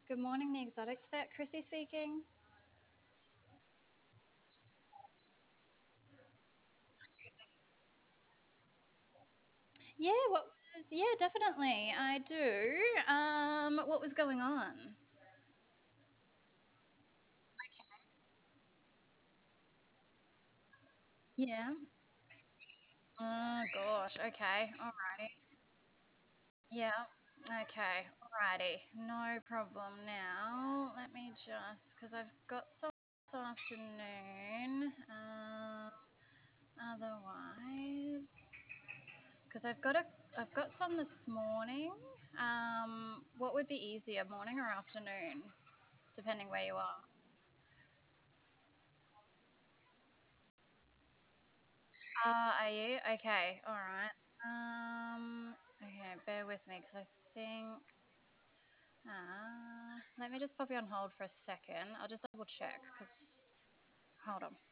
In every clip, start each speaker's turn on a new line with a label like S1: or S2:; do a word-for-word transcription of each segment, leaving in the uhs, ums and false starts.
S1: Good morning, the exotics vet. Chrissy speaking. Yeah, what was, yeah, definitely. I do. Um, what was going on? Yeah. Oh, gosh. Okay. Alrighty. Yeah. Okay. Alrighty. No problem now. Let me just, because I've got some this afternoon. Um, otherwise, because I've got a, I've got some this morning. Um, what would be easier, morning or afternoon? Depending where you are. Ah, are you? Okay, all right. Um, okay, bear with me because I think. Uh, let me just pop you on hold for a second. I'll just double check because. Hold on.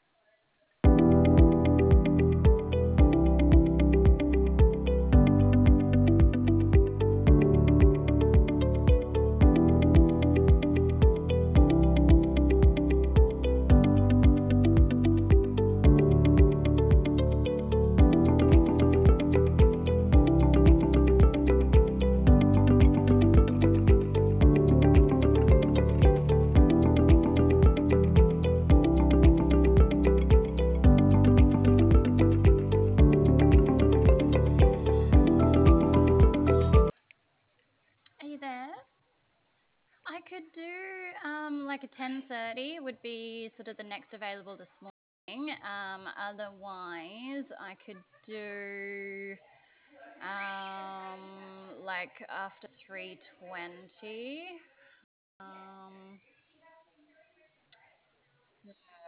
S1: Are you there? I could do um, like a ten thirty would be sort of the next available this morning. Um, otherwise, I could do um, like after three twenty. Um, so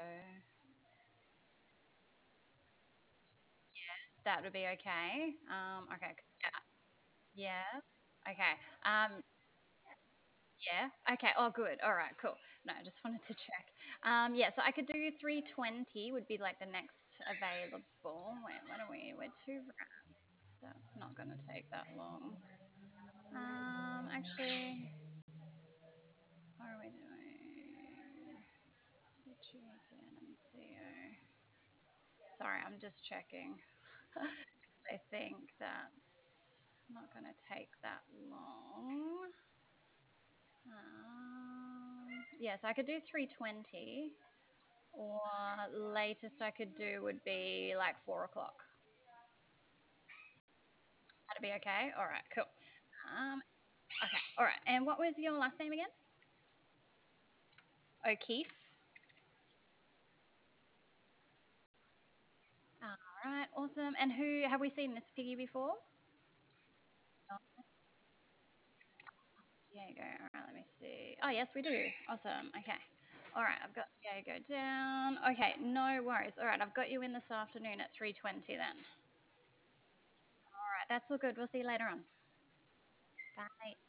S1: that would be okay. Um, okay. 'Cause, yeah. Yeah. Okay. Um, yeah. Okay. Oh, good. All right. Cool. No, I just wanted to check. Um, yeah. So I could do three twenty would be like the next available. Wait, what are we? We're two rats. That's not going to take that long. Um, actually, what are we doing? C G and C O. Sorry, I'm just checking. I think that's not going to take that long. Um, yeah, so I could do three twenty, or latest I could do would be like four o'clock. That'd be okay. All right, cool. Um, okay, all right. And what was your last name again? O'Keefe. All right, awesome. And who have we seen this piggy before? Oh, Diego. All right, let me see. Oh, yes, we do. Awesome. Okay. All right, I've got Diego down. Okay, no worries. All right, I've got you in this afternoon at three twenty then. All right, that's all good. We'll see you later on. Bye.